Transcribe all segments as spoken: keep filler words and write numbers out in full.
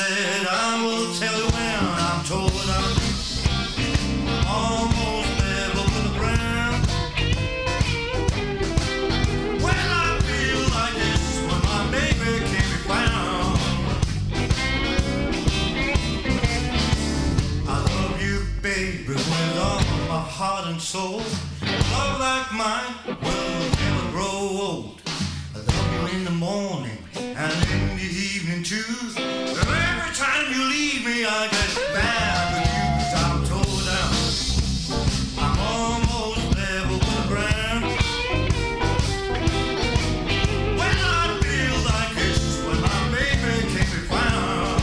said I will tell you when I'm told I'm almost level with the ground. Well, I feel like this when my baby can't be found. I love you, baby, with all my heart and soul. Love like mine will never grow old. I love you in the morning and in the evening too. And every time you leave me, I get bad with you, 'cause I'm tore down. I'm almost level with the ground. When I feel like this, when my baby can't be found.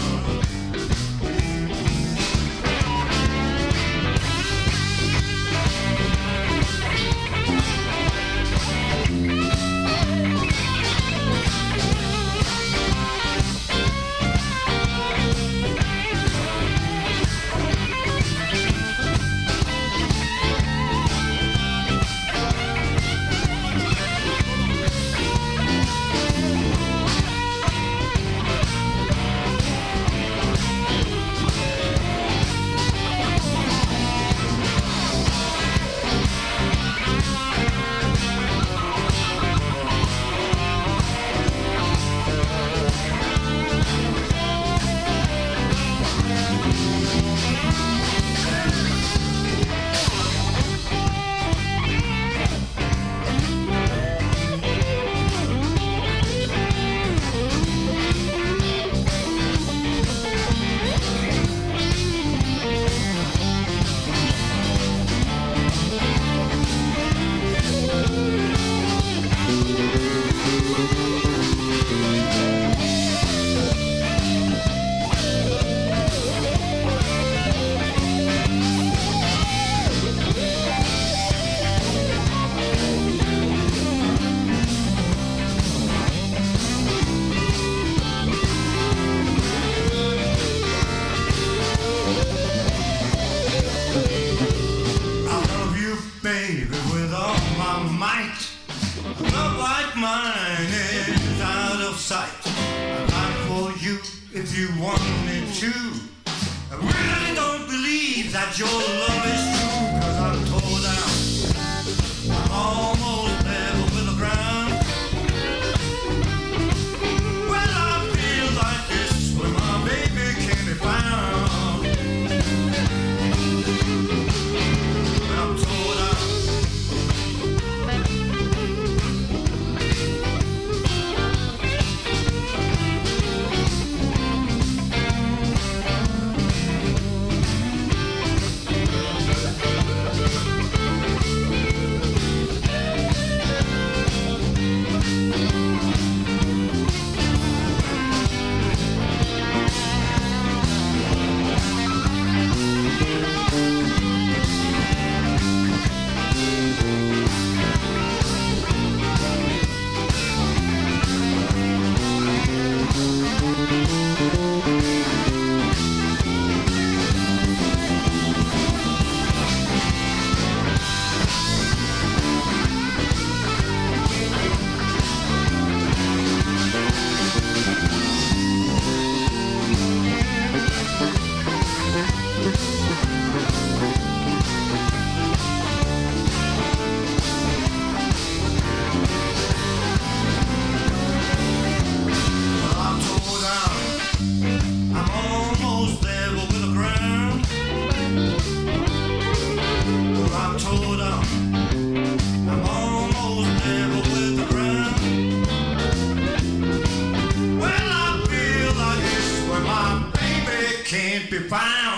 Baby, with all my might, love like mine is out of sight. I'd like for you if you want me to. I really don't believe that your love is true, 'cause I'm tore down. I'm almost level with the ground. Well, I feel like this when my baby can't be found. When I'm tore down. Can't be found.